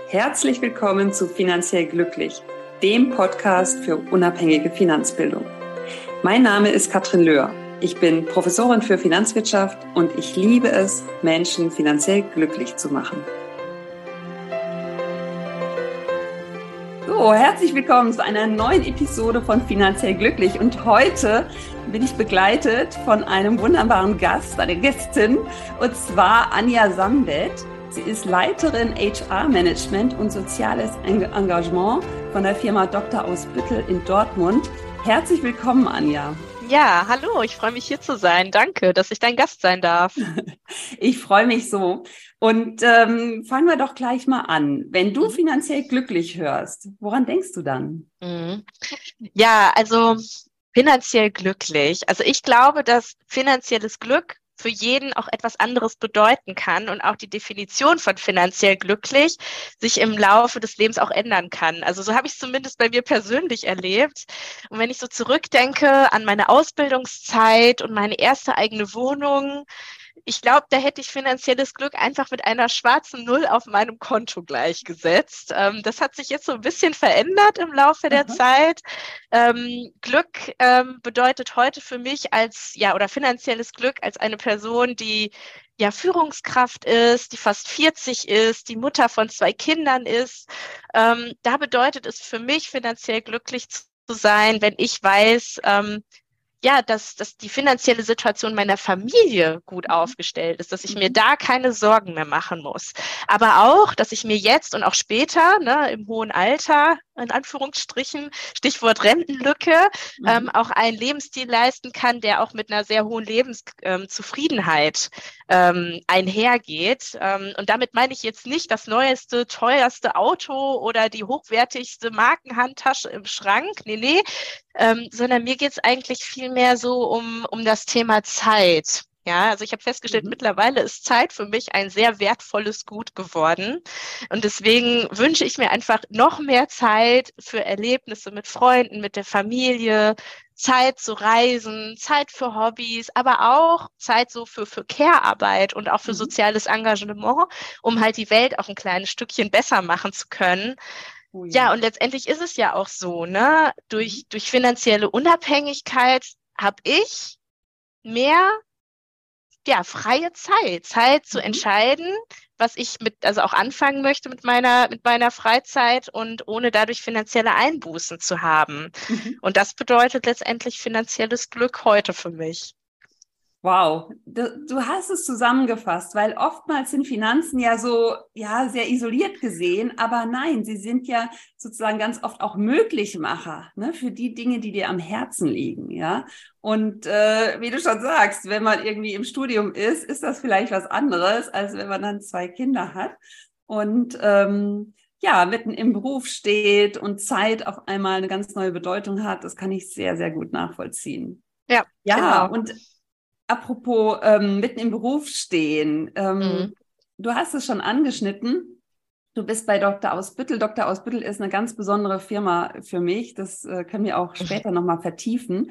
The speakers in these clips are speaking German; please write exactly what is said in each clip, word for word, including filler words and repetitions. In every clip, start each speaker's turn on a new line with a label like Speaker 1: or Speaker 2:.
Speaker 1: Herzlich willkommen zu Finanziell Glücklich, dem Podcast für unabhängige Finanzbildung. Mein Name ist Katrin Löhr. Ich bin Professorin für Finanzwirtschaft und ich liebe es, Menschen finanziell glücklich zu machen. So, herzlich willkommen zu einer neuen Episode von Finanziell Glücklich. Und heute bin ich begleitet von einem wunderbaren Gast, einer Gästin, und zwar Anja Sambet. Sie ist Leiterin H R-Management und soziales Engagement von der Firma Doktor aus Büttel in Dortmund. Herzlich willkommen, Anja.
Speaker 2: Ja, hallo, ich freue mich hier zu sein. Danke, dass ich dein Gast sein darf.
Speaker 1: Ich freue mich so. Und ähm, fangen wir doch gleich mal an. Wenn du finanziell glücklich hörst, woran denkst du dann?
Speaker 2: Mhm. Ja, also finanziell glücklich. Also ich glaube, dass finanzielles Glück für jeden auch etwas anderes bedeuten kann und auch die Definition von finanziell glücklich sich im Laufe des Lebens auch ändern kann. Also so habe ich es zumindest bei mir persönlich erlebt. Und wenn ich so zurückdenke an meine Ausbildungszeit und meine erste eigene Wohnung, ich glaube, da hätte ich finanzielles Glück einfach mit einer schwarzen Null auf meinem Konto gleichgesetzt. Ähm, das hat sich jetzt so ein bisschen verändert im Laufe der
Speaker 1: Aha.
Speaker 2: Zeit. Ähm, Glück ähm, bedeutet heute für mich als, ja, oder finanzielles Glück als eine Person, die ja Führungskraft ist, die fast vierzig ist, die Mutter von zwei Kindern ist. Ähm, da bedeutet es für mich, finanziell glücklich zu sein, wenn ich weiß, ähm, ja, dass, dass die finanzielle Situation meiner Familie gut aufgestellt ist, dass ich mir da keine Sorgen mehr machen muss. Aber auch, dass ich mir jetzt und auch später, ne, im hohen Alter, in Anführungsstrichen, Stichwort Rentenlücke, mhm. ähm, auch einen Lebensstil leisten kann, der auch mit einer sehr hohen Lebenszufriedenheit ähm, einhergeht. Ähm, und damit meine ich jetzt nicht das neueste, teuerste Auto oder die hochwertigste Markenhandtasche im Schrank. Nee, nee. Ähm, sondern mir geht es eigentlich viel mehr so um, um das Thema Zeit. Ja, also ich habe festgestellt, mhm. mittlerweile ist Zeit für mich ein sehr wertvolles Gut geworden. Und deswegen wünsche ich mir einfach noch mehr Zeit für Erlebnisse mit Freunden, mit der Familie, Zeit zu reisen, Zeit für Hobbys, aber auch Zeit so für, für Care-Arbeit und auch für mhm. soziales Engagement, um halt die Welt auch ein kleines Stückchen besser machen zu können. Oh ja. ja, und letztendlich ist es ja auch so, ne? Durch, mhm. durch finanzielle Unabhängigkeit habe ich mehr ja, freie Zeit, Zeit zu mhm. entscheiden, was ich mit, also auch anfangen möchte mit meiner, mit meiner Freizeit und ohne dadurch finanzielle Einbußen zu haben. Mhm. Und das bedeutet letztendlich finanzielles Glück heute für mich.
Speaker 1: Wow, du, du hast es zusammengefasst, weil oftmals sind Finanzen ja so, ja, sehr isoliert gesehen, aber nein, sie sind ja sozusagen ganz oft auch Möglichmacher, ne, für die Dinge, die dir am Herzen liegen, ja. Und äh, wie du schon sagst, wenn man irgendwie im Studium ist, ist das vielleicht was anderes, als wenn man dann zwei Kinder hat und ähm, ja, mitten im Beruf steht und Zeit auf einmal eine ganz neue Bedeutung hat. Das kann ich sehr, sehr gut nachvollziehen.
Speaker 2: Ja,
Speaker 1: ja,
Speaker 2: genau.
Speaker 1: und apropos ähm, mitten im Beruf stehen, ähm,
Speaker 2: mhm.
Speaker 1: du hast es schon angeschnitten, du bist bei Doktor aus Büttel. Doktor aus Büttel ist eine ganz besondere Firma für mich, das äh, können wir auch später nochmal vertiefen.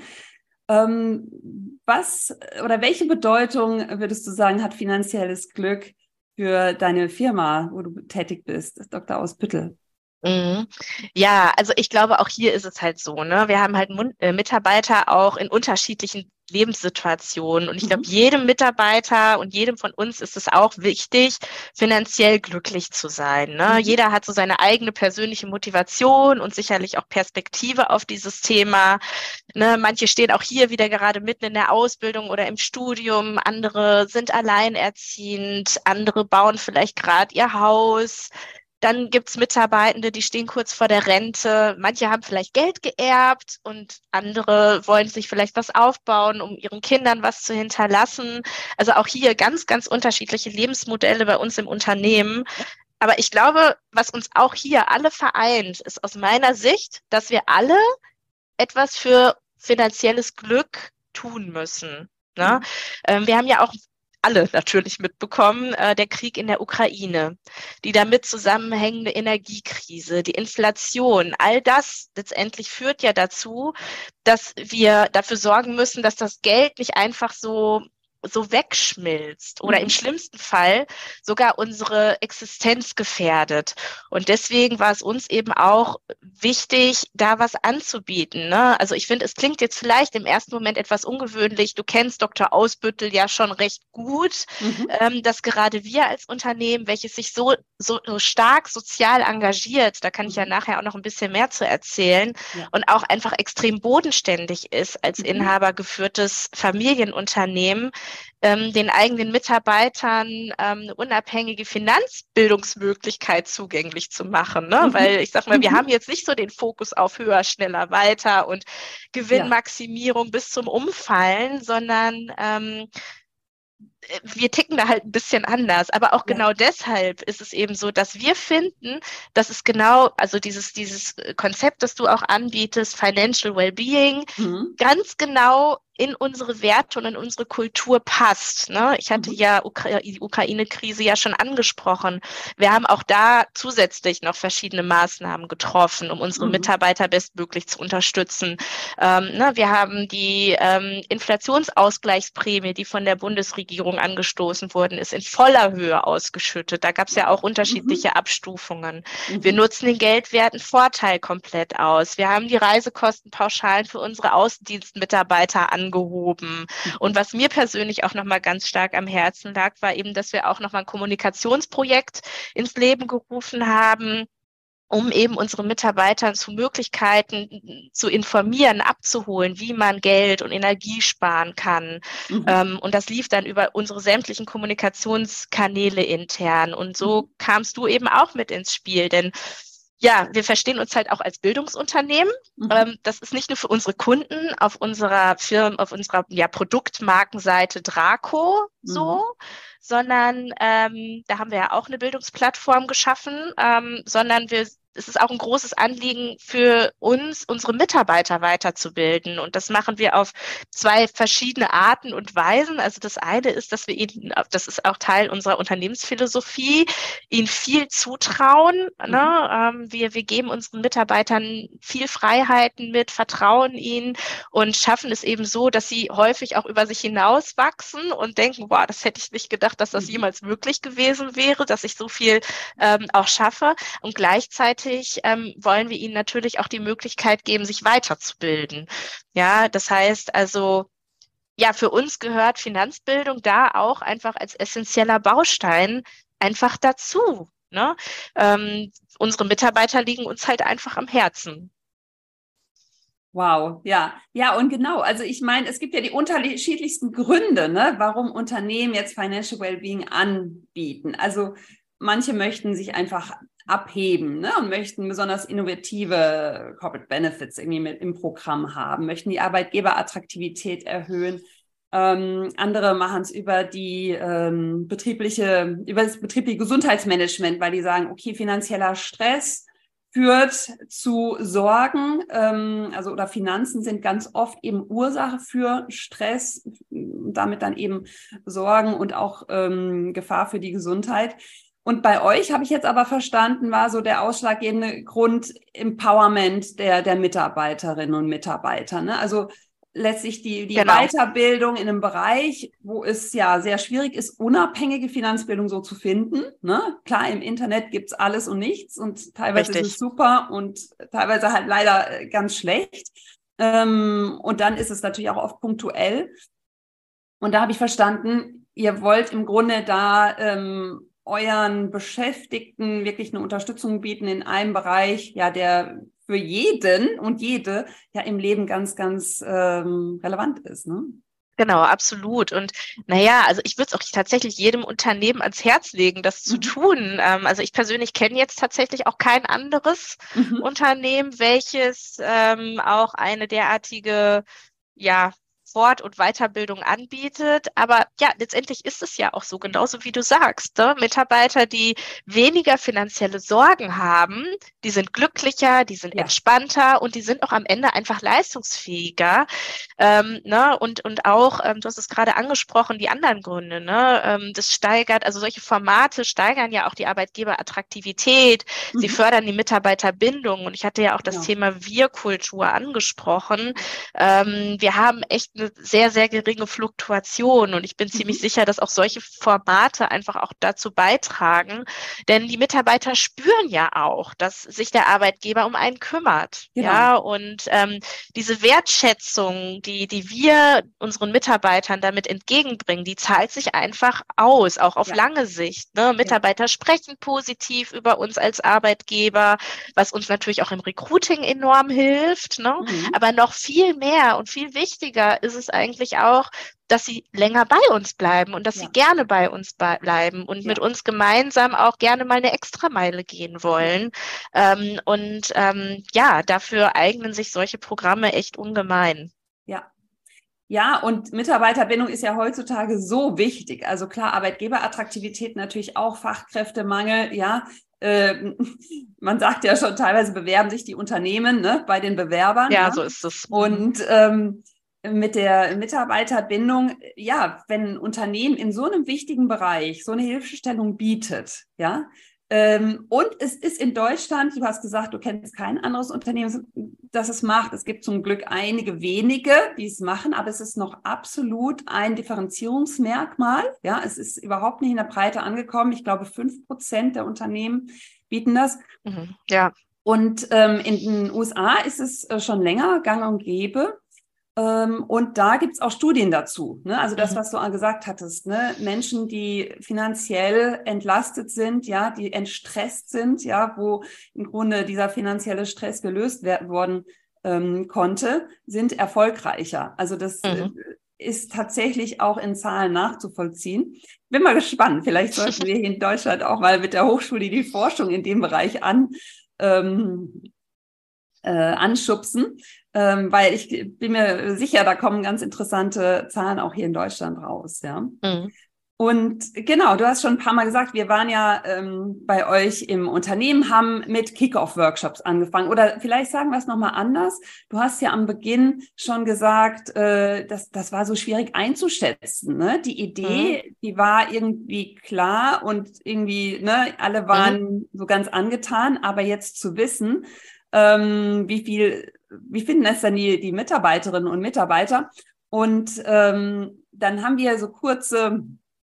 Speaker 1: Ähm, was oder welche Bedeutung, würdest du sagen, hat finanzielles Glück für deine Firma, wo du tätig bist, Doktor aus Büttel?
Speaker 2: Mhm. Ja, also ich glaube, auch hier ist es halt so, ne? Wir haben halt Mun- äh, Mitarbeiter auch in unterschiedlichen Lebenssituationen. Und ich glaube,
Speaker 1: Mhm.
Speaker 2: jedem Mitarbeiter und jedem von uns ist es auch wichtig, finanziell glücklich zu sein. Ne? Mhm. Jeder hat so seine eigene persönliche Motivation und sicherlich auch Perspektive auf dieses Thema. Ne? Manche stehen auch hier wieder gerade mitten in der Ausbildung oder im Studium. Andere sind alleinerziehend. Andere bauen vielleicht gerade ihr Haus. Dann gibt's Mitarbeitende, die stehen kurz vor der Rente. Manche haben vielleicht Geld geerbt und andere wollen sich vielleicht was aufbauen, um ihren Kindern was zu hinterlassen. Also auch hier ganz, ganz unterschiedliche Lebensmodelle bei uns im Unternehmen. Aber ich glaube, was uns auch hier alle vereint, ist aus meiner Sicht, dass wir alle etwas für finanzielles Glück tun müssen. Ne? Mhm. Ähm, wir haben ja auch alle natürlich mitbekommen, äh, der Krieg in der Ukraine, die damit zusammenhängende Energiekrise, die Inflation, all das letztendlich führt ja dazu, dass wir dafür sorgen müssen, dass das Geld nicht einfach so so wegschmilzt oder
Speaker 1: Mhm.
Speaker 2: im schlimmsten Fall sogar unsere Existenz gefährdet. Und deswegen war es uns eben auch wichtig, da was anzubieten, ne? Also ich finde, es klingt jetzt vielleicht im ersten Moment etwas ungewöhnlich. Du kennst Doktor Ausbüttel ja schon recht gut,
Speaker 1: Mhm.
Speaker 2: ähm, dass gerade wir als Unternehmen, welches sich so, so, so stark sozial engagiert, da kann ich ja
Speaker 1: Mhm.
Speaker 2: nachher auch noch ein bisschen mehr zu erzählen,
Speaker 1: Ja.
Speaker 2: und auch einfach extrem bodenständig ist als
Speaker 1: Mhm.
Speaker 2: inhabergeführtes Familienunternehmen, ähm, den eigenen Mitarbeitern ähm, eine unabhängige Finanzbildungsmöglichkeit zugänglich zu machen, ne? Weil
Speaker 1: Mhm.
Speaker 2: ich sag mal, wir haben
Speaker 1: Mhm.
Speaker 2: jetzt nicht so den Fokus auf höher, schneller, weiter und
Speaker 1: Ja.
Speaker 2: Gewinnmaximierung bis zum Umfallen, sondern ähm, wir ticken da halt ein bisschen anders. Aber auch
Speaker 1: Ja.
Speaker 2: genau deshalb ist es eben so, dass wir finden, dass es genau, also dieses, dieses Konzept, das du auch anbietest, Financial Wellbeing,
Speaker 1: Mhm.
Speaker 2: ganz genau in unsere Werte und in unsere Kultur passt, ne? Ich hatte
Speaker 1: Mhm.
Speaker 2: ja Ukra die Ukraine-Krise ja schon angesprochen. Wir haben auch da zusätzlich noch verschiedene Maßnahmen getroffen, um unsere
Speaker 1: Mhm.
Speaker 2: Mitarbeiter bestmöglich zu unterstützen. Ähm, ne, wir haben die ähm, Inflationsausgleichsprämie, die von der Bundesregierung angestoßen worden ist, in voller Höhe ausgeschüttet. Da gab es ja auch
Speaker 1: Wow. Mhm.
Speaker 2: unterschiedliche Abstufungen. Wir
Speaker 1: Mhm.
Speaker 2: nutzen den geldwerten Vorteil komplett aus. Wir haben die Reisekostenpauschalen für unsere Außendienstmitarbeiter angehoben. Und
Speaker 1: Mhm.
Speaker 2: was mir persönlich auch nochmal ganz stark am Herzen lag, war eben, dass wir auch nochmal ein Kommunikationsprojekt ins Leben gerufen haben, um eben unsere Mitarbeiter zu Möglichkeiten zu informieren, abzuholen, wie man Geld und Energie sparen kann.
Speaker 1: Mhm.
Speaker 2: Ähm, und das lief dann über unsere sämtlichen Kommunikationskanäle intern. Und
Speaker 1: Mhm.
Speaker 2: so kamst du eben auch mit ins Spiel, denn ja, wir verstehen uns halt auch als Bildungsunternehmen.
Speaker 1: Mhm.
Speaker 2: Ähm, das ist nicht nur für unsere Kunden auf unserer Firmen, auf unserer ja, Produktmarkenseite Draco so,
Speaker 1: Mhm.
Speaker 2: sondern ähm, da haben wir ja auch eine Bildungsplattform geschaffen, ähm, sondern wir, es ist auch ein großes Anliegen für uns, unsere Mitarbeiter weiterzubilden. Und das machen wir auf zwei verschiedene Arten und Weisen. Also das eine ist, dass wir ihnen, das ist auch Teil unserer Unternehmensphilosophie, ihnen viel zutrauen.
Speaker 1: Mhm.
Speaker 2: Ne? Ähm, wir, wir geben unseren Mitarbeitern viel Freiheiten mit, vertrauen ihnen und schaffen es eben so, dass sie häufig auch über sich hinaus wachsen und denken, boah, das hätte ich nicht gedacht, dass das
Speaker 1: Mhm.
Speaker 2: jemals möglich gewesen wäre, dass ich so viel ähm, auch schaffe. Und gleichzeitig ähm, wollen wir ihnen natürlich auch die Möglichkeit geben, sich weiterzubilden. Ja, das heißt also, ja, für uns gehört Finanzbildung da auch einfach als essentieller Baustein einfach dazu. Ne? Ähm, unsere Mitarbeiter liegen uns halt einfach am Herzen.
Speaker 1: Wow, ja, ja, und genau. Also ich meine, es gibt ja die unterschiedlichsten Gründe, ne, warum Unternehmen jetzt Financial Wellbeing anbieten. Also manche möchten sich einfach abheben, ne, und möchten besonders innovative Corporate Benefits irgendwie mit im Programm haben, möchten die Arbeitgeberattraktivität erhöhen. Ähm, andere machen es über die ähm, betriebliche, über das betriebliche Gesundheitsmanagement, weil die sagen, okay, finanzieller Stress führt zu Sorgen, ähm, also oder Finanzen sind ganz oft eben Ursache für Stress, damit dann eben Sorgen und auch ähm, Gefahr für die Gesundheit. Und bei euch habe ich jetzt aber verstanden, war so der ausschlaggebende Grund Empowerment der, der Mitarbeiterinnen und Mitarbeiter. Ne? Also letztlich die, die
Speaker 2: Genau,
Speaker 1: Weiterbildung in einem Bereich, wo es ja sehr schwierig ist, unabhängige Finanzbildung so zu finden. Ne? Klar, im Internet gibt's alles und nichts und teilweise ist es
Speaker 2: richtig.
Speaker 1: super und teilweise halt leider ganz schlecht. Ähm, und dann ist es natürlich auch oft punktuell. Und da habe ich verstanden, ihr wollt im Grunde da ähm, euren Beschäftigten wirklich eine Unterstützung bieten in einem Bereich, ja, der für jeden und jede ja im Leben ganz, ganz ähm, relevant ist. Ne?
Speaker 2: Genau, absolut. Und naja, also ich würde es auch tatsächlich jedem Unternehmen ans Herz legen, das zu
Speaker 1: Mhm.
Speaker 2: tun. Ähm, also ich persönlich kenne jetzt tatsächlich auch kein anderes
Speaker 1: Mhm.
Speaker 2: Unternehmen, welches ähm, auch eine derartige, ja, Fort- und Weiterbildung anbietet. Aber ja, letztendlich ist es ja auch so, genauso wie du sagst, ne? Mitarbeiter, die weniger finanzielle Sorgen haben, die sind glücklicher, die sind
Speaker 1: Ja,
Speaker 2: entspannter und die sind auch am Ende einfach leistungsfähiger. Ähm, ne? Und, und auch, ähm, du hast es gerade angesprochen, die anderen Gründe, ne? Ähm, das steigert, also solche Formate steigern ja auch die Arbeitgeberattraktivität, sie
Speaker 1: mhm.
Speaker 2: fördern die Mitarbeiterbindung und ich hatte ja auch das
Speaker 1: Genau.
Speaker 2: Thema Wir-Kultur angesprochen.
Speaker 1: Ja.
Speaker 2: Ähm, wir haben echt eine eine sehr, sehr geringe Fluktuation. Und ich bin mhm. ziemlich sicher, dass auch solche Formate einfach auch dazu beitragen. Denn die Mitarbeiter spüren ja auch, dass sich der Arbeitgeber um einen kümmert. Genau. Ja, und ähm, diese Wertschätzung, die, die wir unseren Mitarbeitern damit entgegenbringen, die zahlt sich einfach aus, auch auf ja. lange Sicht. Ne? Mitarbeiter ja. sprechen positiv über uns als Arbeitgeber, was uns natürlich auch im Recruiting enorm hilft. Ne? Mhm. Aber noch viel mehr und viel wichtiger ist es eigentlich auch, dass sie länger bei uns bleiben und dass ja. sie gerne bei uns be- bleiben und ja. mit uns gemeinsam auch gerne mal eine Extrameile gehen wollen. Ja. Ähm, und ähm, ja, dafür eignen sich solche Programme echt ungemein.
Speaker 1: Ja. Ja, und Mitarbeiterbindung ist ja heutzutage so wichtig. Also klar, Arbeitgeberattraktivität natürlich auch, Fachkräftemangel, ja. Äh, man sagt ja schon, teilweise bewerben sich die Unternehmen, ne, bei den Bewerbern.
Speaker 2: Ja,
Speaker 1: ja?
Speaker 2: so ist es.
Speaker 1: Und ähm, mit der Mitarbeiterbindung, ja, wenn ein Unternehmen in so einem wichtigen Bereich so eine Hilfestellung bietet, ja, ähm, und es ist in Deutschland, du hast gesagt, du kennst kein anderes Unternehmen, das es macht. Es gibt zum Glück einige wenige, die es machen, aber es ist noch absolut ein Differenzierungsmerkmal. Ja, es ist überhaupt nicht in der Breite angekommen. Ich glaube, fünf Prozent der Unternehmen bieten das.
Speaker 2: Mhm, ja.
Speaker 1: Und ähm, in den U S A ist es äh, schon länger gang und gäbe. Ähm, und da gibt es auch Studien dazu. Ne? Also das, mhm. was du gesagt hattest, ne? Menschen, die finanziell entlastet sind, ja, die entstresst sind, ja, wo im Grunde dieser finanzielle Stress gelöst werden worden ähm, konnte, sind erfolgreicher. Also das mhm. äh, ist tatsächlich auch in Zahlen nachzuvollziehen. Bin mal gespannt. Vielleicht sollten wir hier in Deutschland auch mal mit der Hochschule die Forschung in dem Bereich an ähm, äh, anschubsen. Ähm, weil ich bin mir sicher, da kommen ganz interessante Zahlen auch hier in Deutschland raus, ja. Mhm. Und genau, du hast schon ein paar Mal gesagt, wir waren ja ähm, bei euch im Unternehmen, haben mit Kick-Off-Workshops angefangen. Oder vielleicht sagen wir es nochmal anders. Du hast ja am Beginn schon gesagt, äh, dass das war so schwierig einzuschätzen. Ne? Die Idee, mhm. die war irgendwie klar und irgendwie, ne, alle waren mhm. so ganz angetan. Aber jetzt zu wissen, ähm, wie viel Wie finden es denn die, die Mitarbeiterinnen und Mitarbeiter? Und ähm, dann haben wir so kurze,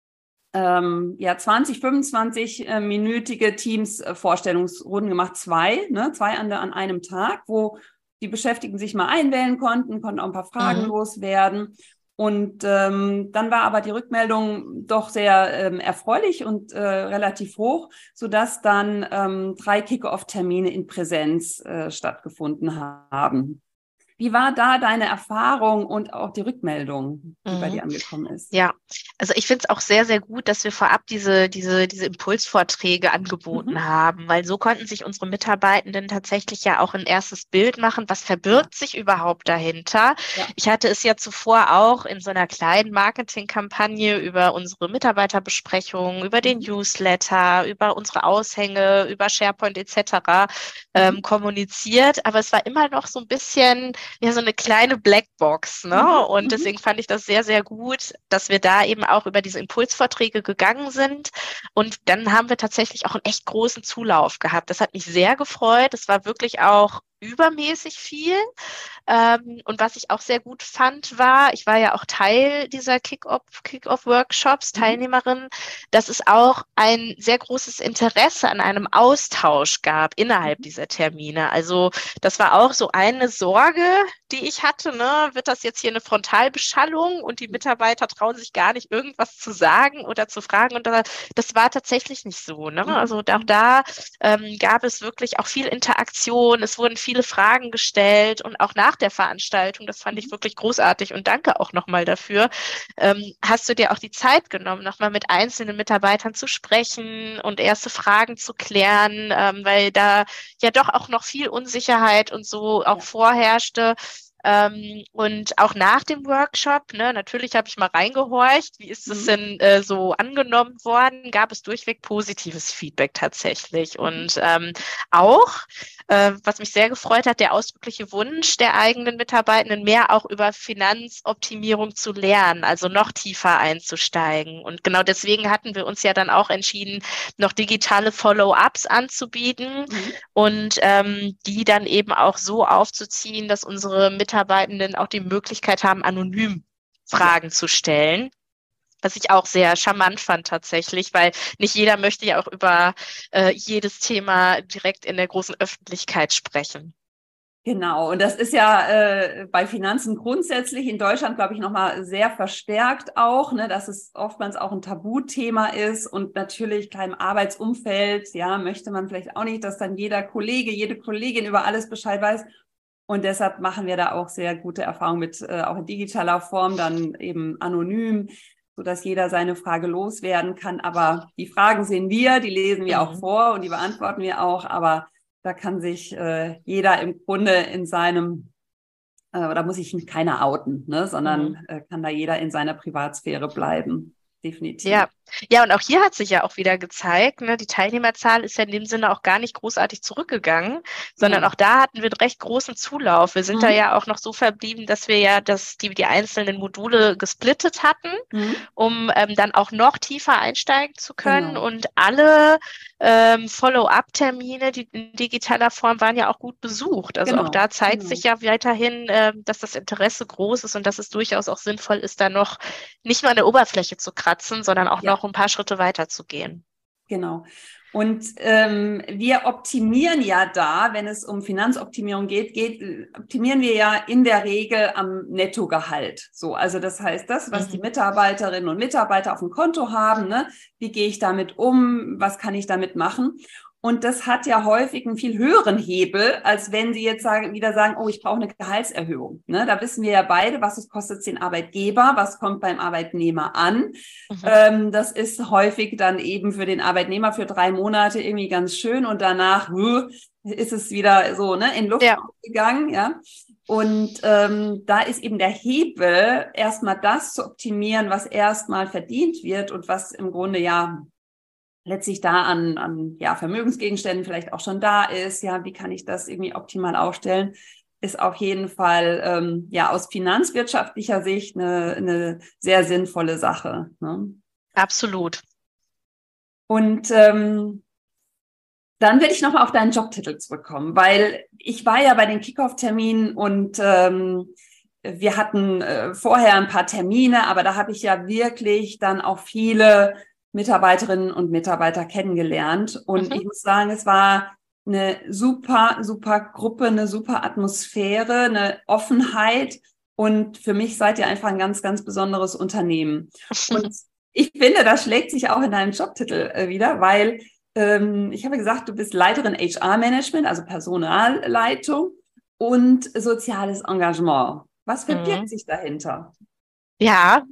Speaker 1: ähm, ja, zwanzig, fünfundzwanzig-minütige Teams-Vorstellungsrunden gemacht, zwei, ne, zwei an, der, an einem Tag, wo die Beschäftigten sich mal einwählen konnten, konnten auch ein paar Fragen mhm. loswerden. Und ähm, dann war aber die Rückmeldung doch sehr ähm, erfreulich und äh, relativ hoch, sodass dann ähm, drei Kick-Off-Termine in Präsenz äh, stattgefunden haben. Wie war da deine Erfahrung und auch die Rückmeldung, die mhm. bei dir angekommen ist?
Speaker 2: Ja, also ich finde es auch sehr, sehr gut, dass wir vorab diese, diese, diese Impulsvorträge angeboten mhm. haben, weil so konnten sich unsere Mitarbeitenden tatsächlich ja auch ein erstes Bild machen, was verbirgt ja. sich überhaupt dahinter. Ja. Ich hatte es ja zuvor auch in so einer kleinen Marketingkampagne über unsere Mitarbeiterbesprechungen, über den mhm. Newsletter, über unsere Aushänge, über SharePoint et cetera mhm. ähm, kommuniziert, aber es war immer noch so ein bisschen ja so eine kleine Blackbox, ne? Mhm. Und deswegen fand ich das sehr, sehr gut, dass wir da eben auch über diese Impulsvorträge gegangen sind. Und dann haben wir tatsächlich auch einen echt großen Zulauf gehabt. Das hat mich sehr gefreut. Es war wirklich auch übermäßig viel. Ähm, und was ich auch sehr gut fand, war, ich war ja auch Teil dieser Kick-Off, Kick-Off-Workshops, Teilnehmerin, dass es auch ein sehr großes Interesse an einem Austausch gab innerhalb dieser Termine. Also das war auch so eine Sorge, die ich hatte, ne? Wird das jetzt hier eine Frontalbeschallung und die Mitarbeiter trauen sich gar nicht, irgendwas zu sagen oder zu fragen. Und das war tatsächlich nicht so, ne? Also auch da ähm, gab es wirklich auch viel Interaktion. Es wurden viele Fragen gestellt und auch nach der Veranstaltung, das fand ich wirklich großartig und danke auch nochmal dafür, ähm, hast du dir auch die Zeit genommen, nochmal mit einzelnen Mitarbeitern zu sprechen und erste Fragen zu klären, ähm, weil da ja doch auch noch viel Unsicherheit und so auch ja. vorherrschte. Ähm, und auch nach dem Workshop, ne, natürlich habe ich mal reingehorcht, wie ist es mhm. denn äh, so angenommen worden, gab es durchweg positives Feedback tatsächlich. Mhm. Und ähm, auch, äh, was mich sehr gefreut hat, der ausdrückliche Wunsch der eigenen Mitarbeitenden, mehr auch über Finanzoptimierung zu lernen, also noch tiefer einzusteigen. Und genau deswegen hatten wir uns ja dann auch entschieden, noch digitale Follow-ups anzubieten mhm. und ähm, die dann eben auch so aufzuziehen, dass unsere Mitarbeitenden auch die Möglichkeit haben, anonym Fragen zu stellen. Was ich auch sehr charmant fand tatsächlich, weil nicht jeder möchte ja auch über äh, jedes Thema direkt in der großen Öffentlichkeit sprechen.
Speaker 1: Genau, und das ist ja äh, bei Finanzen grundsätzlich in Deutschland, glaube ich, nochmal sehr verstärkt auch, ne, dass es oftmals auch ein Tabuthema ist und natürlich klar im Arbeitsumfeld, ja, möchte man vielleicht auch nicht, dass dann jeder Kollege, jede Kollegin über alles Bescheid weiß. Und deshalb machen wir da auch sehr gute Erfahrungen mit, äh, auch in digitaler Form, dann eben anonym, sodass jeder seine Frage loswerden kann. Aber die Fragen sehen wir, die lesen wir auch vor und die beantworten wir auch, aber da kann sich äh, jeder im Grunde in seinem, äh, da muss sich keiner outen, ne, sondern mhm. äh, kann da jeder in seiner Privatsphäre bleiben. Definitiv.
Speaker 2: Ja. Ja, und auch hier hat sich ja auch wieder gezeigt, ne, die Teilnehmerzahl ist ja in dem Sinne auch gar nicht großartig zurückgegangen, sondern ja. auch da hatten wir einen recht großen Zulauf. Wir sind mhm. da ja auch noch so verblieben, dass wir ja das, die, die einzelnen Module gesplittet hatten, mhm. um ähm, dann auch noch tiefer einsteigen zu können. Genau. Und alle ähm, Follow-up-Termine, die in digitaler Form waren ja auch gut besucht. Also genau. auch da zeigt genau. sich ja weiterhin, äh, dass das Interesse groß ist und dass es durchaus auch sinnvoll ist, da noch nicht nur an der Oberfläche zu kratzen, sondern auch ja. noch ein paar Schritte weiter zu gehen.
Speaker 1: Genau. Und ähm, wir optimieren ja da, wenn es um Finanzoptimierung geht, geht, optimieren wir ja in der Regel am Nettogehalt. So, also das heißt, das, was mhm. die Mitarbeiterinnen und Mitarbeiter auf dem Konto haben, ne, wie gehe ich damit um, was kann ich damit machen? Und das hat ja häufig einen viel höheren Hebel, als wenn Sie jetzt sagen, wieder sagen, oh, ich brauche eine Gehaltserhöhung. Ne? Da wissen wir ja beide, was es kostet den Arbeitgeber, was kommt beim Arbeitnehmer an. Mhm. Ähm, das ist häufig dann eben für den Arbeitnehmer für drei Monate irgendwie ganz schön und danach huh, ist es wieder so ne, in Luft ja. gegangen. Ja? Und ähm, da ist eben der Hebel, erstmal das zu optimieren, was erstmal verdient wird und was im Grunde ja letztlich da an, an ja, Vermögensgegenständen vielleicht auch schon da ist. Ja, wie kann ich das irgendwie optimal aufstellen? Ist auf jeden Fall ähm, ja aus finanzwirtschaftlicher Sicht eine, eine sehr sinnvolle Sache. Ne?
Speaker 2: Absolut.
Speaker 1: Und ähm, dann will ich nochmal auf deinen Jobtitel zurückkommen, weil ich war ja bei den Kickoff-Terminen und ähm, wir hatten äh, vorher ein paar Termine, aber da habe ich ja wirklich dann auch viele Mitarbeiterinnen und Mitarbeiter kennengelernt. Und mhm. ich muss sagen, es war eine super, super Gruppe, eine super Atmosphäre, eine Offenheit. Und für mich seid ihr einfach ein ganz, ganz besonderes Unternehmen. Und ich finde, das schlägt sich auch in deinem Jobtitel äh, wieder, weil ähm, ich habe gesagt, du bist Leiterin H R-Management, also Personalleitung und soziales Engagement. Was verbirgt mhm. sich dahinter?
Speaker 2: Ja,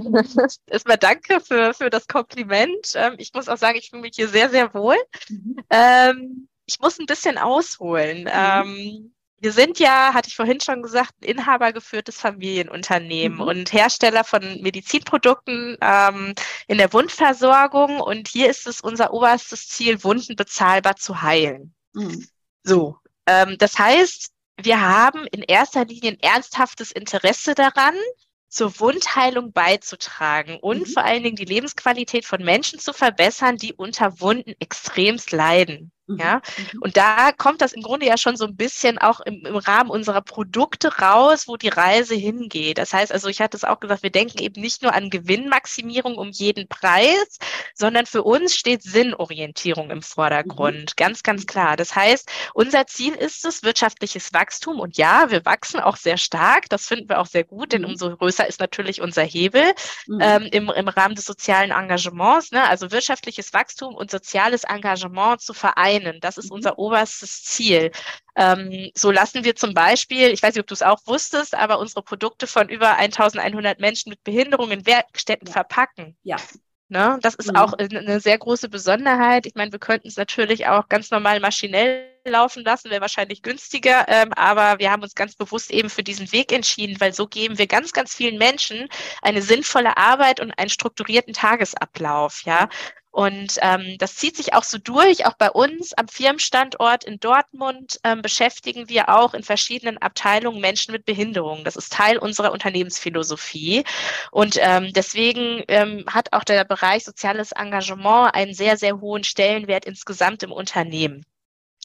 Speaker 2: erstmal danke für, für das Kompliment. Ähm, ich muss auch sagen, ich fühle mich hier sehr, sehr wohl. Mhm. Ähm, ich muss ein bisschen ausholen. Mhm. Ähm, wir sind ja, hatte ich vorhin schon gesagt, ein inhabergeführtes Familienunternehmen mhm. und Hersteller von Medizinprodukten ähm, in der Wundversorgung. Und hier ist es unser oberstes Ziel, Wunden bezahlbar zu heilen. Mhm. So, ähm, das heißt, wir haben in erster Linie ein ernsthaftes Interesse daran, zur Wundheilung beizutragen und mhm. vor allen Dingen die Lebensqualität von Menschen zu verbessern, die unter Wunden extremst leiden. Ja, und da kommt das im Grunde ja schon so ein bisschen auch im, im Rahmen unserer Produkte raus, wo die Reise hingeht. Das heißt also, ich hatte es auch gesagt, wir denken eben nicht nur an Gewinnmaximierung um jeden Preis, sondern für uns steht Sinnorientierung im Vordergrund. Mhm. Ganz, ganz klar. Das heißt, unser Ziel ist es, wirtschaftliches Wachstum. Und ja, wir wachsen auch sehr stark. Das finden wir auch sehr gut, mhm. denn umso größer ist natürlich unser Hebel mhm. ähm, im, im Rahmen des sozialen Engagements. Ne? Also wirtschaftliches Wachstum und soziales Engagement zu vereinen. Das ist unser oberstes Ziel. Ähm, so lassen wir zum Beispiel, ich weiß nicht, ob du es auch wusstest, aber unsere Produkte von über eintausendeinhundert Menschen mit Behinderung in Werkstätten ja. verpacken.
Speaker 1: Ja.
Speaker 2: Ne? Das ist mhm. auch eine sehr große Besonderheit. Ich meine, wir könnten es natürlich auch ganz normal maschinell laufen lassen, wäre wahrscheinlich günstiger, ähm, aber wir haben uns ganz bewusst eben für diesen Weg entschieden, weil so geben wir ganz, ganz vielen Menschen eine sinnvolle Arbeit und einen strukturierten Tagesablauf, ja. Und ähm, das zieht sich auch so durch. Auch bei uns am Firmenstandort in Dortmund ähm, beschäftigen wir auch in verschiedenen Abteilungen Menschen mit Behinderungen. Das ist Teil unserer Unternehmensphilosophie. Und ähm, deswegen ähm, hat auch der Bereich soziales Engagement einen sehr, sehr hohen Stellenwert insgesamt im Unternehmen.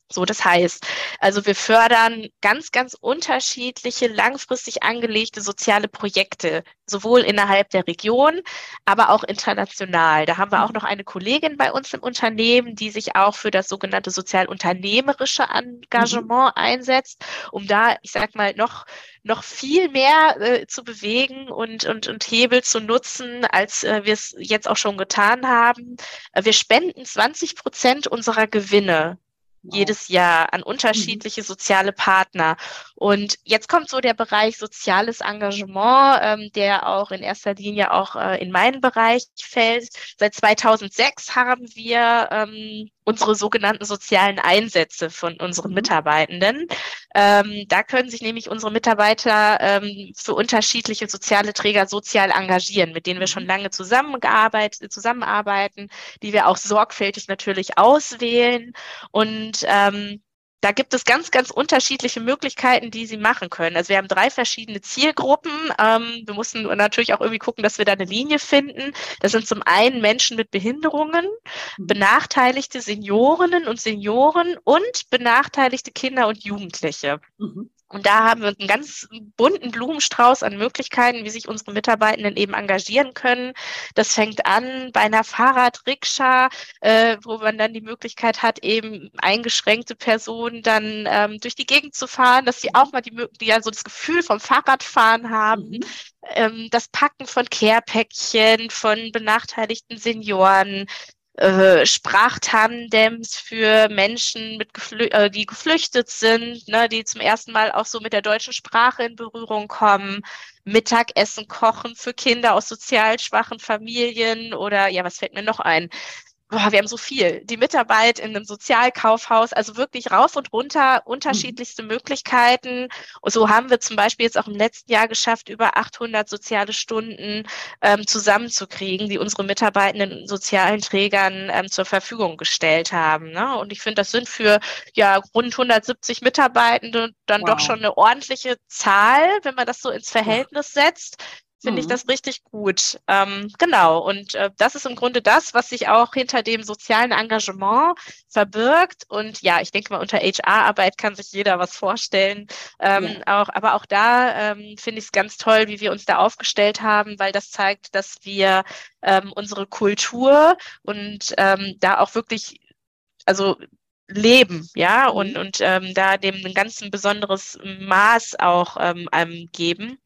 Speaker 2: So, das heißt, also wir fördern ganz, ganz unterschiedliche, langfristig angelegte soziale Projekte, sowohl innerhalb der Region, aber auch international. Da haben wir auch noch eine Kollegin bei uns im Unternehmen, die sich auch für das sogenannte sozialunternehmerische
Speaker 1: Mhm.
Speaker 2: Engagement einsetzt, um da, ich sag mal, noch, noch viel mehr äh, zu bewegen und, und, und Hebel zu nutzen, als äh, wir es jetzt auch schon getan haben. Äh, wir spenden zwanzig Prozent unserer Gewinne
Speaker 1: Wow.
Speaker 2: jedes Jahr an
Speaker 1: Mhm.
Speaker 2: unterschiedliche soziale Partner. Und jetzt kommt so der Bereich soziales Engagement, ähm, der auch in erster Linie auch äh, in meinen Bereich fällt. Seit zweitausendsechs haben wir ähm, unsere sogenannten sozialen Einsätze von unseren
Speaker 1: Mhm.
Speaker 2: Mitarbeitenden. Ähm, da können sich nämlich unsere Mitarbeiter ähm, für unterschiedliche soziale Träger sozial engagieren, mit denen wir schon
Speaker 1: Mhm.
Speaker 2: lange zusammengearbeitet, zusammenarbeiten, die wir auch sorgfältig natürlich auswählen. Und ähm, da gibt es ganz, ganz unterschiedliche Möglichkeiten, die sie machen können. Also wir haben drei verschiedene Zielgruppen. Ähm, wir mussten natürlich auch irgendwie gucken, dass wir da eine Linie finden. Das sind zum einen Menschen mit Behinderungen,
Speaker 1: Mhm.
Speaker 2: benachteiligte Seniorinnen und Senioren und benachteiligte Kinder und Jugendliche.
Speaker 1: Mhm.
Speaker 2: Und da haben wir einen ganz bunten Blumenstrauß an Möglichkeiten, wie sich unsere Mitarbeitenden eben engagieren können. Das fängt an bei einer Fahrradrikscha, äh, wo man dann die Möglichkeit hat, eben eingeschränkte Personen dann ähm, durch die Gegend zu fahren, dass sie auch mal die, Mö- die ja so das Gefühl vom Fahrradfahren haben.
Speaker 1: Mhm.
Speaker 2: Ähm, das Packen von Care-Päckchen, von benachteiligten Senioren, äh, Sprachtandems für Menschen, mit geflü äh, die geflüchtet sind, ne, die zum ersten Mal auch so mit der deutschen Sprache in Berührung kommen, Mittagessen kochen für Kinder aus sozial schwachen Familien oder ja, was fällt mir noch ein? Boah, wir haben so viel. Die Mitarbeit in einem Sozialkaufhaus, also wirklich rauf und runter,
Speaker 1: Mhm.
Speaker 2: unterschiedlichste Möglichkeiten. Und so haben wir zum Beispiel jetzt auch im letzten Jahr geschafft, über achthundert soziale Stunden ähm, zusammenzukriegen, die unsere mitarbeitenden sozialen Trägern ähm, zur Verfügung gestellt haben. Ne? Und ich finde, das sind für ja rund hundertsiebzig Mitarbeitende dann doch
Speaker 1: Wow.
Speaker 2: schon eine ordentliche Zahl, wenn man das so ins
Speaker 1: Ja.
Speaker 2: Verhältnis setzt. Finde ich
Speaker 1: Mhm.
Speaker 2: das richtig gut. Ähm, genau. Und äh, das ist im Grunde das, was sich auch hinter dem sozialen Engagement verbirgt. Und ja, ich denke mal, unter H R-Arbeit kann sich jeder was vorstellen. Ähm,
Speaker 1: Ja.
Speaker 2: auch, aber auch da ähm, finde ich es ganz toll, wie wir uns da aufgestellt haben, weil das zeigt, dass wir ähm, unsere Kultur und ähm, da auch wirklich, also leben, ja, und,
Speaker 1: Mhm.
Speaker 2: und ähm, da dem ein ganz ein besonderes Maß auch ähm, ähm, geben,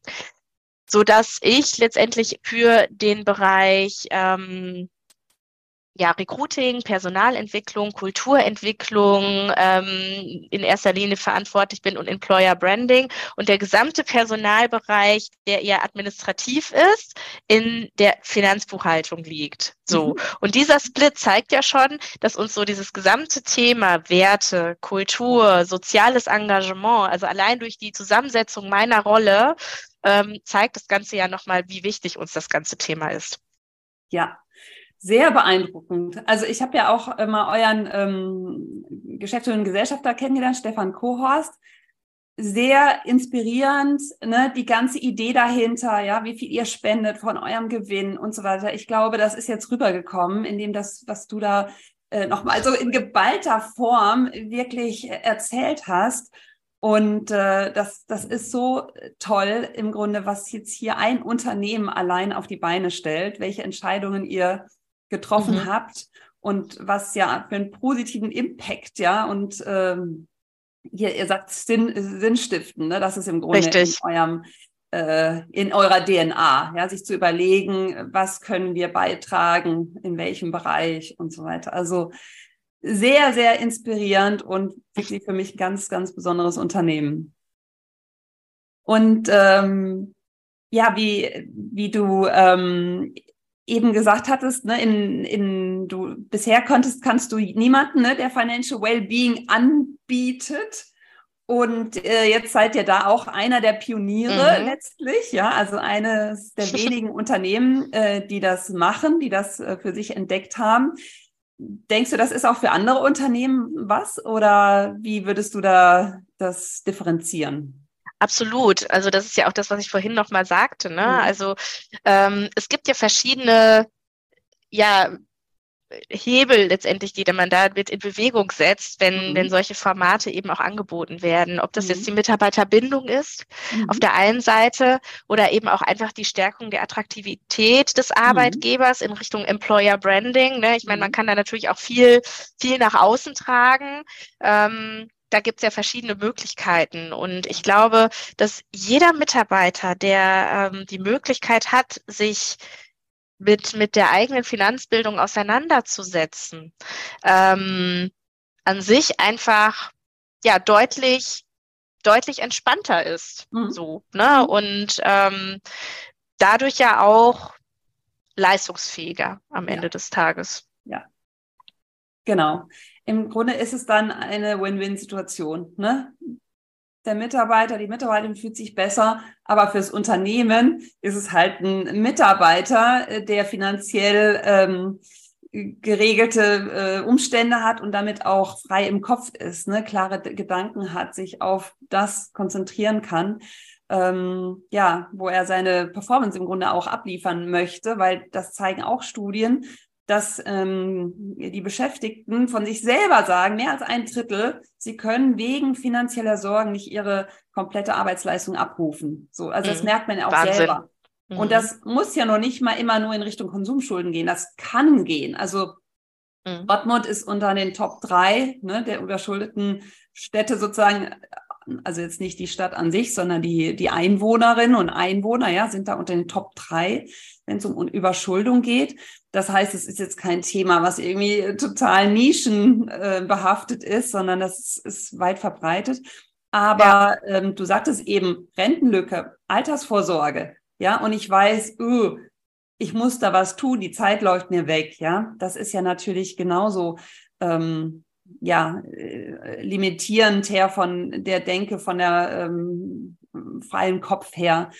Speaker 2: sodass ich letztendlich für den Bereich ähm, ja, Recruiting, Personalentwicklung, Kulturentwicklung ähm, in erster Linie verantwortlich bin und Employer Branding und der gesamte Personalbereich, der eher administrativ ist, in der Finanzbuchhaltung liegt. So.
Speaker 1: Mhm.
Speaker 2: Und dieser Split zeigt ja schon, dass uns so dieses gesamte Thema Werte, Kultur, soziales Engagement, also allein durch die Zusammensetzung meiner Rolle, ähm, zeigt das Ganze ja nochmal, wie wichtig uns das ganze Thema ist.
Speaker 1: Ja. Sehr beeindruckend. Also ich habe ja auch immer euren ähm, geschäftsführenden Gesellschafter kennengelernt, Stefan Kohorst. Sehr inspirierend, ne? Die ganze Idee dahinter, ja, wie viel ihr spendet von eurem Gewinn und so weiter. Ich glaube, das ist jetzt rübergekommen, indem das, was du da äh, nochmal so in geballter Form wirklich erzählt hast. Und äh, das, das ist so toll im Grunde, was jetzt hier ein Unternehmen allein auf die Beine stellt, welche Entscheidungen ihr getroffen
Speaker 2: Mhm.
Speaker 1: habt und was ja für einen positiven Impact, ja, und ähm, hier, ihr sagt Sinn, Sinnstiften, ne? Das ist im Grunde in
Speaker 2: Richtig.
Speaker 1: eurem, äh, in eurer D N A, ja, sich zu überlegen, was können wir beitragen, in welchem Bereich und so weiter. Also sehr, sehr inspirierend und wirklich für mich ein ganz, ganz besonderes Unternehmen. Und ähm, ja, wie, wie du ähm, eben gesagt hattest, ne, in, in, du bisher konntest, kannst du niemanden, ne, der Financial Wellbeing anbietet. Und äh, jetzt seid ihr da auch einer der Pioniere
Speaker 2: Mhm.
Speaker 1: letztlich, ja, also eines der wenigen Unternehmen, äh, die das machen, die das äh, für sich entdeckt haben. Denkst du, das ist auch für andere Unternehmen was? Oder wie würdest du da das differenzieren?
Speaker 2: Absolut. Also das ist ja auch das, was ich vorhin noch mal sagte, ne?
Speaker 1: Mhm.
Speaker 2: Also ähm, es gibt ja verschiedene, ja, Hebel letztendlich, die man da mit in Bewegung setzt, wenn,
Speaker 1: Mhm.
Speaker 2: wenn solche Formate eben auch angeboten werden. Ob das
Speaker 1: Mhm.
Speaker 2: jetzt die Mitarbeiterbindung ist
Speaker 1: Mhm.
Speaker 2: auf der einen Seite oder eben auch einfach die Stärkung der Attraktivität des Arbeitgebers in Richtung Employer Branding. Ne? Ich meine, man
Speaker 1: Mhm.
Speaker 2: kann da natürlich auch viel, viel nach außen tragen. Ähm, Da gibt es ja verschiedene Möglichkeiten. Und ich glaube, dass jeder Mitarbeiter, der ähm, die Möglichkeit hat, sich mit, mit der eigenen Finanzbildung auseinanderzusetzen, ähm, an sich einfach ja deutlich, deutlich entspannter ist.
Speaker 1: Mhm.
Speaker 2: So, ne?
Speaker 1: Mhm.
Speaker 2: Und ähm, dadurch ja auch leistungsfähiger am
Speaker 1: Ja,
Speaker 2: Ende des Tages.
Speaker 1: ja, genau. Im Grunde ist es dann eine Win-Win-Situation, ne? Der Mitarbeiter, die Mitarbeiterin fühlt sich besser, aber fürs Unternehmen ist es halt ein Mitarbeiter, äh, der finanziell ähm, geregelte äh, Umstände hat und damit auch frei im Kopf ist, ne? Klare D- Gedanken hat, sich auf das konzentrieren kann, ähm, ja, wo er seine Performance im Grunde auch abliefern möchte, weil das zeigen auch Studien, dass ähm, die Beschäftigten von sich selber sagen, mehr als ein Drittel, sie können wegen finanzieller Sorgen nicht ihre komplette Arbeitsleistung abrufen. So, also das
Speaker 2: Mhm.
Speaker 1: merkt man ja auch
Speaker 2: Wahnsinn.
Speaker 1: selber. Und
Speaker 2: Mhm.
Speaker 1: das muss ja noch nicht mal immer nur in Richtung Konsumschulden gehen. Das kann gehen. Also
Speaker 2: Mhm.
Speaker 1: Dortmund ist unter den Top drei, ne, der überschuldeten Städte sozusagen, also jetzt nicht die Stadt an sich, sondern die, die Einwohnerinnen und Einwohner, ja, sind da unter den Top drei, wenn es um Überschuldung geht. Das heißt, es ist jetzt kein Thema, was irgendwie total nischenbehaftet äh, ist, sondern das ist, ist weit verbreitet. Aber ja. ähm, du sagtest eben Rentenlücke, Altersvorsorge, ja, und ich weiß, uh, ich muss da was tun, die Zeit läuft mir weg, ja. Das ist ja natürlich genauso ähm, ja, äh, limitierend her von der Denke, von der ähm, freien Kopf her,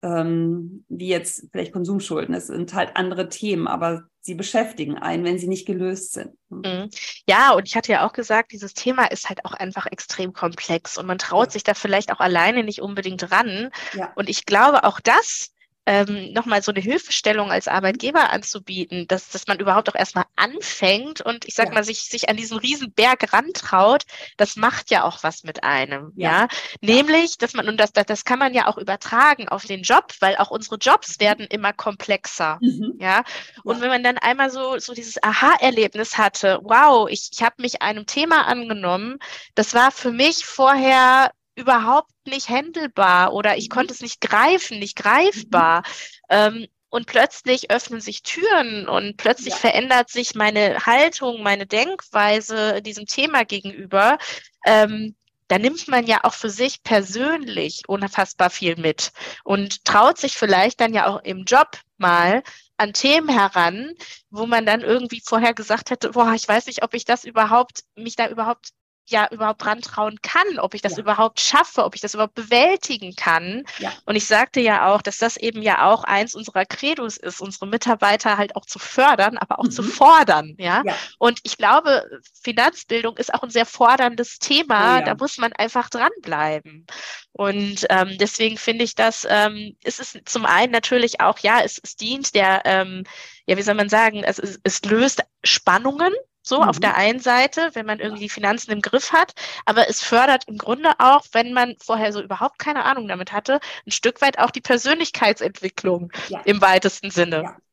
Speaker 1: ähm, wie jetzt vielleicht Konsumschulden. Es sind halt andere Themen, aber sie beschäftigen einen, wenn sie nicht gelöst sind.
Speaker 2: Mhm. Ja, und ich hatte ja auch gesagt, dieses Thema ist halt auch einfach extrem komplex und man traut
Speaker 1: Ja.
Speaker 2: sich da vielleicht auch alleine nicht unbedingt ran.
Speaker 1: Ja.
Speaker 2: Und ich glaube, auch das ähm, nochmal so eine Hilfestellung als Arbeitgeber anzubieten, dass, dass man überhaupt auch erstmal anfängt und ich sag
Speaker 1: Ja.
Speaker 2: mal, sich, sich an diesen riesen Berg rantraut, das macht ja auch was mit einem, ja.
Speaker 1: Ja.
Speaker 2: Nämlich, dass man, und das, das, das kann man ja auch übertragen auf den Job, weil auch unsere Jobs werden immer komplexer.
Speaker 1: Mhm.
Speaker 2: Ja, und
Speaker 1: Ja.
Speaker 2: wenn man dann einmal so, so dieses Aha-Erlebnis hatte, wow, ich, ich habe mich einem Thema angenommen, das war für mich vorher überhaupt nicht händelbar oder ich
Speaker 1: Mhm.
Speaker 2: konnte es nicht greifen, nicht greifbar. Mhm. Ähm, und plötzlich öffnen sich Türen und plötzlich
Speaker 1: Ja.
Speaker 2: verändert sich meine Haltung, meine Denkweise diesem Thema gegenüber. Ähm, da nimmt man ja auch für sich persönlich unfassbar viel mit und traut sich vielleicht dann ja auch im Job mal an Themen heran, wo man dann irgendwie vorher gesagt hätte, boah, ich weiß nicht, ob ich das überhaupt, mich da überhaupt ja überhaupt rantrauen kann, ob ich das
Speaker 1: Ja.
Speaker 2: überhaupt schaffe, ob ich das überhaupt bewältigen kann.
Speaker 1: Ja.
Speaker 2: Und ich sagte ja auch, dass das eben ja auch eins unserer Credos ist, unsere Mitarbeiter halt auch zu fördern, aber auch
Speaker 1: Mhm.
Speaker 2: zu fordern, ja?
Speaker 1: Ja.
Speaker 2: Und ich glaube, Finanzbildung ist auch ein sehr forderndes Thema,
Speaker 1: Oh, ja.
Speaker 2: da muss man einfach dranbleiben. Und ähm, deswegen finde ich, dass ähm, es ist zum einen natürlich auch, ja, es, es dient der, ähm, ja, wie soll man sagen, es, es, es löst Spannungen, so
Speaker 1: Mhm.
Speaker 2: auf der einen Seite, wenn man irgendwie die Finanzen im Griff hat, aber es fördert im Grunde auch, wenn man vorher so überhaupt keine Ahnung damit hatte, ein Stück weit auch die Persönlichkeitsentwicklung
Speaker 1: Ja.
Speaker 2: im weitesten Sinne.
Speaker 1: Ja.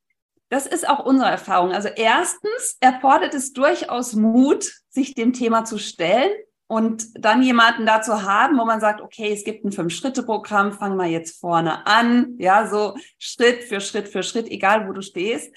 Speaker 1: Das ist auch unsere Erfahrung. Also erstens erfordert es durchaus Mut, sich dem Thema zu stellen und dann jemanden dazu haben, wo man sagt, okay, es gibt ein Fünf-Schritte-Programm, fang mal jetzt vorne an, ja, so Schritt für Schritt für Schritt, egal wo du stehst.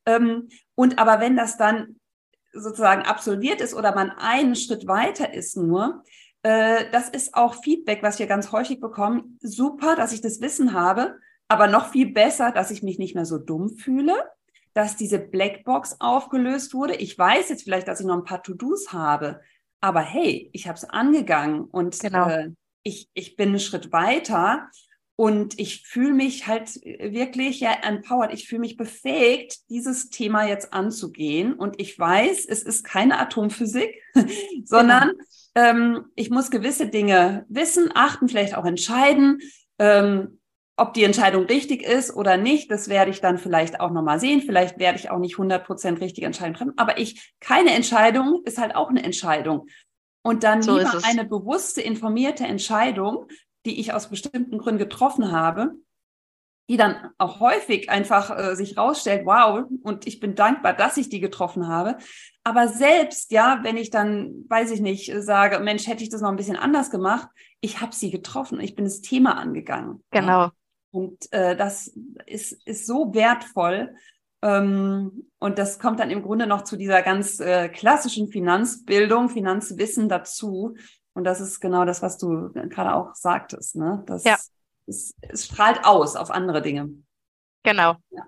Speaker 1: Und aber wenn das dann sozusagen absolviert ist oder man einen Schritt weiter ist nur, äh, das ist auch Feedback, was wir ganz häufig bekommen. Super, dass ich das Wissen habe, aber noch viel besser, dass ich mich nicht mehr so dumm fühle, dass diese Blackbox aufgelöst wurde. Ich weiß jetzt vielleicht, dass ich noch ein paar To-Dos habe, aber hey, ich habe es angegangen und
Speaker 2: Genau.
Speaker 1: äh, ich, ich bin einen Schritt weiter. Und ich fühle mich halt wirklich ja empowered. Ich fühle mich befähigt, dieses Thema jetzt anzugehen. Und ich weiß, es ist keine Atomphysik, sondern genau. ähm, ich muss gewisse Dinge wissen, achten, vielleicht auch entscheiden. Ähm, ob die Entscheidung richtig ist oder nicht, das werde ich dann vielleicht auch nochmal sehen. Vielleicht werde ich auch nicht hundert Prozent richtige Entscheidungen treffen. Aber ich, keine Entscheidung ist halt auch eine Entscheidung. Und dann
Speaker 2: So
Speaker 1: lieber
Speaker 2: ist es.
Speaker 1: eine bewusste, informierte Entscheidung, die ich aus bestimmten Gründen getroffen habe, die dann auch häufig einfach äh, sich rausstellt, wow, und ich bin dankbar, dass ich die getroffen habe. Aber selbst, ja, wenn ich dann, weiß ich nicht, sage, Mensch, hätte ich das noch ein bisschen anders gemacht, ich habe sie getroffen, ich bin das Thema angegangen.
Speaker 2: Genau.
Speaker 1: Ja? Und äh, das ist, ist so wertvoll. Ähm, und das kommt dann im Grunde noch zu dieser ganz äh, klassischen Finanzbildung, Finanzwissen dazu. Und das ist genau das, was du gerade auch sagtest, ne? Das,
Speaker 2: Ja.
Speaker 1: es, es strahlt aus auf andere Dinge.
Speaker 2: Genau.
Speaker 1: Ja,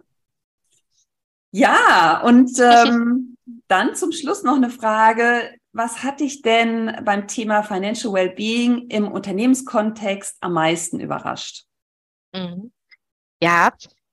Speaker 1: ja und ähm, dann zum Schluss noch eine Frage. Was hat dich denn beim Thema Financial Wellbeing im Unternehmenskontext am meisten überrascht?
Speaker 2: Mhm. Ja,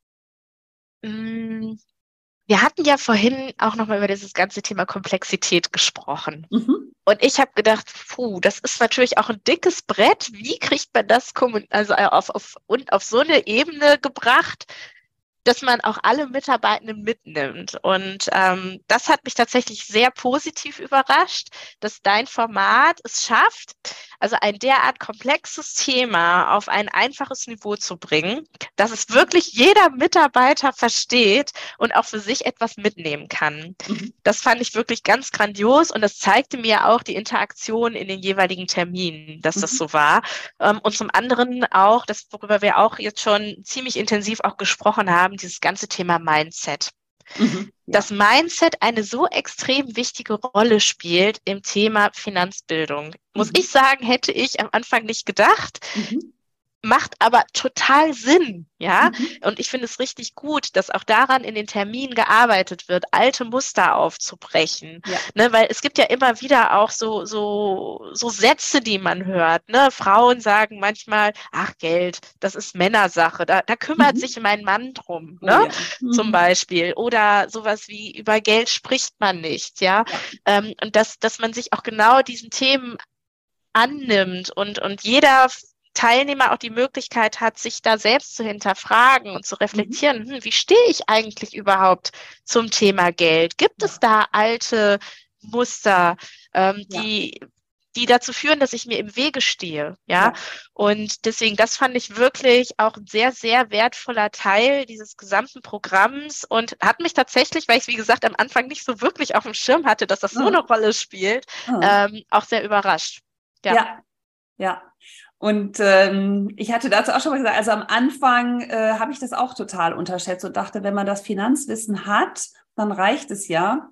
Speaker 2: mm, wir hatten ja vorhin auch nochmal über dieses ganze Thema Komplexität gesprochen.
Speaker 1: Mhm.
Speaker 2: Und ich habe gedacht, puh, das ist natürlich auch ein dickes Brett. Wie kriegt man das kommun- also auf, auf, und auf so eine Ebene gebracht, dass man auch alle Mitarbeitenden mitnimmt? Und ähm, das hat mich tatsächlich sehr positiv überrascht, dass dein Format es schafft, also ein derart komplexes Thema auf ein einfaches Niveau zu bringen, dass es wirklich jeder Mitarbeiter versteht und auch für sich etwas mitnehmen kann.
Speaker 1: Mhm.
Speaker 2: Das fand ich wirklich ganz grandios und das zeigte mir auch die Interaktion in den jeweiligen Terminen, dass das
Speaker 1: Mhm.
Speaker 2: so war. Ähm, und zum anderen auch, das, worüber wir auch jetzt schon ziemlich intensiv auch gesprochen haben, dieses ganze Thema Mindset.
Speaker 1: Mhm. Ja.
Speaker 2: Das Mindset eine so extrem wichtige Rolle spielt im Thema Finanzbildung. Muss
Speaker 1: Mhm.
Speaker 2: ich sagen, hätte ich am Anfang nicht gedacht.
Speaker 1: Mhm.
Speaker 2: Macht aber total Sinn, ja.
Speaker 1: Mhm.
Speaker 2: Und ich finde es richtig gut, dass auch daran in den Terminen gearbeitet wird, alte Muster aufzubrechen.
Speaker 1: Ja.
Speaker 2: Ne, weil es gibt ja immer wieder auch so, so, so Sätze, die man hört. Ne? Frauen sagen manchmal, ach Geld, das ist Männersache, da, da kümmert
Speaker 1: Mhm.
Speaker 2: sich mein Mann drum,
Speaker 1: Oh
Speaker 2: ne?
Speaker 1: ja. Mhm.
Speaker 2: Zum Beispiel. Oder sowas wie, über Geld spricht man nicht, ja.
Speaker 1: Ja.
Speaker 2: Ähm, und dass, dass man sich auch genau diesen Themen annimmt und, und jeder Teilnehmer auch die Möglichkeit hat, sich da selbst zu hinterfragen und zu reflektieren, hm, wie stehe ich eigentlich überhaupt zum Thema Geld? Gibt
Speaker 1: Ja.
Speaker 2: es da alte Muster, ähm,
Speaker 1: Ja.
Speaker 2: die, die dazu führen, dass ich mir im Wege stehe? Ja?
Speaker 1: Ja.
Speaker 2: Und deswegen, das fand ich wirklich auch ein sehr, sehr wertvoller Teil dieses gesamten Programms und hat mich tatsächlich, weil ich es, wie gesagt, am Anfang nicht so wirklich auf dem Schirm hatte, dass das so eine
Speaker 1: Mhm.
Speaker 2: Rolle spielt,
Speaker 1: Mhm.
Speaker 2: ähm, auch sehr überrascht. Ja.
Speaker 1: Ja. Ja. Und ähm, ich hatte dazu auch schon mal gesagt, also am Anfang äh, habe ich das auch total unterschätzt und dachte, wenn man das Finanzwissen hat, dann reicht es ja.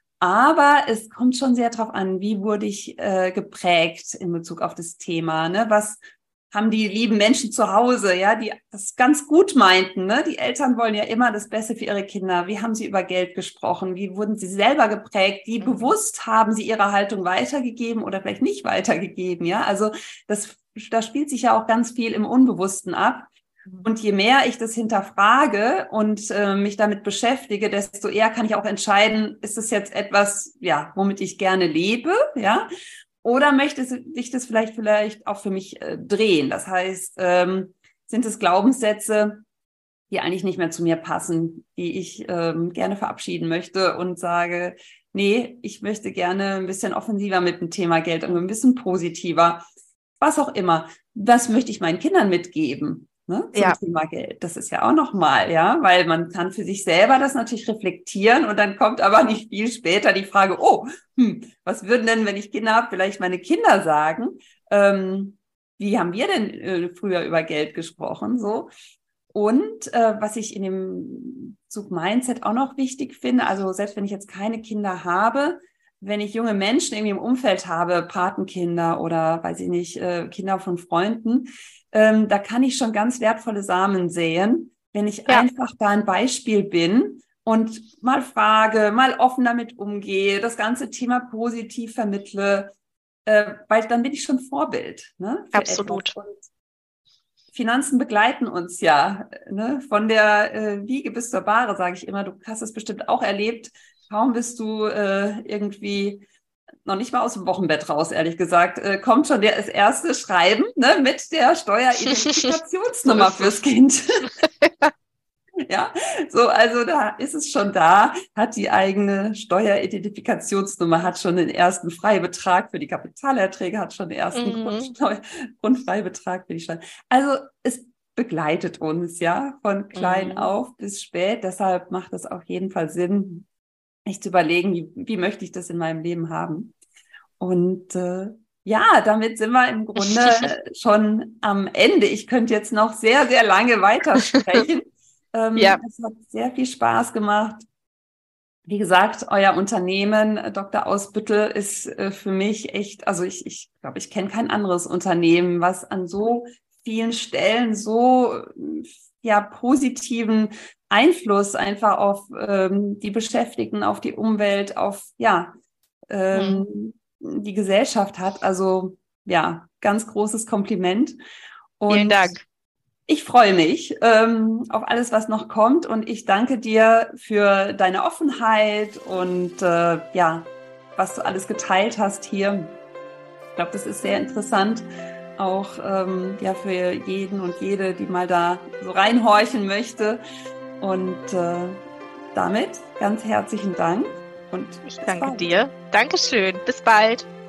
Speaker 1: Aber es kommt schon sehr darauf an, wie wurde ich äh, geprägt in Bezug auf das Thema, ne? Was haben die lieben Menschen zu Hause, ja, die das ganz gut meinten, ne? Die Eltern wollen ja immer das Beste für ihre Kinder. Wie haben sie über Geld gesprochen? Wie wurden sie selber geprägt? Wie
Speaker 2: Mhm.
Speaker 1: bewusst haben sie ihre Haltung weitergegeben oder vielleicht nicht weitergegeben, ja? Also das, da spielt sich ja auch ganz viel im Unbewussten ab. Und je mehr ich das hinterfrage und äh, mich damit beschäftige, desto eher kann ich auch entscheiden, ist es jetzt etwas, ja, womit ich gerne lebe, ja, oder möchte ich das vielleicht vielleicht auch für mich äh, drehen? Das heißt, ähm, sind es Glaubenssätze, die eigentlich nicht mehr zu mir passen, die ich ähm, gerne verabschieden möchte und sage, nee, ich möchte gerne ein bisschen offensiver mit dem Thema Geld und ein bisschen positiver, was auch immer. Was möchte ich meinen Kindern mitgeben? Ne, zum
Speaker 2: Ja.
Speaker 1: Thema Geld. Das ist ja auch nochmal, ja, weil man kann für sich selber das natürlich reflektieren und dann kommt aber nicht viel später die Frage, oh, hm, was würden denn, wenn ich Kinder habe, vielleicht meine Kinder sagen? Ähm, wie haben wir denn äh, früher über Geld gesprochen? So. Und äh, was ich in dem Zug Mindset auch noch wichtig finde, also selbst wenn ich jetzt keine Kinder habe, wenn ich junge Menschen irgendwie im Umfeld habe, Patenkinder oder weiß ich nicht, äh, Kinder von Freunden, ähm, da kann ich schon ganz wertvolle Samen säen, wenn ich
Speaker 2: Ja.
Speaker 1: einfach da ein Beispiel bin und mal frage, mal offen damit umgehe, das ganze Thema positiv vermittle, äh, weil dann bin ich schon Vorbild, ne, für
Speaker 2: Absolut.
Speaker 1: etwas. Und Finanzen begleiten uns ja, ne, von der äh, Wiege bis zur Bahre, sage ich immer. Du hast es bestimmt auch erlebt. Kaum bist du äh, irgendwie noch nicht mal aus dem Wochenbett raus, ehrlich gesagt, äh, kommt schon der, das erste Schreiben, ne, mit der Steueridentifikationsnummer fürs Kind. Ja, so, also da ist es schon da, hat die eigene Steueridentifikationsnummer, hat schon den ersten Freibetrag für die Kapitalerträge, hat schon den ersten
Speaker 2: Mhm.
Speaker 1: Grundsteu- Grundfreibetrag für die Steuer. Also es begleitet uns, ja, von klein
Speaker 2: Mhm.
Speaker 1: auf bis spät. Deshalb macht es auf jeden Fall Sinn, sich zu überlegen, wie, wie möchte ich das in meinem Leben haben. Und äh, ja, damit sind wir im Grunde schon am Ende. Ich könnte jetzt noch sehr, sehr lange weitersprechen. Ähm,
Speaker 2: Ja.
Speaker 1: Es hat sehr viel Spaß gemacht. Wie gesagt, euer Unternehmen, äh, Doktor Ausbüttel, ist äh, für mich echt, also ich, ich glaube, ich kenne kein anderes Unternehmen, was an so vielen Stellen so äh, ja positiven Einfluss einfach auf ähm, die Beschäftigten, auf die Umwelt, auf ja ähm,
Speaker 2: Mhm.
Speaker 1: die Gesellschaft hat. Also ja, ganz großes Kompliment.
Speaker 2: Vielen
Speaker 1: Und
Speaker 2: Dank.
Speaker 1: ich freue mich ähm, auf alles, was noch kommt, und ich danke dir für deine Offenheit und äh, ja, was du alles geteilt hast hier. Ich glaube, das ist sehr interessant, auch ähm, ja für jeden und jede, die mal da so reinhorchen möchte. Und äh, damit ganz herzlichen Dank und
Speaker 2: Ich
Speaker 1: bis
Speaker 2: danke
Speaker 1: bald.
Speaker 2: dir. Dankeschön. Bis bald.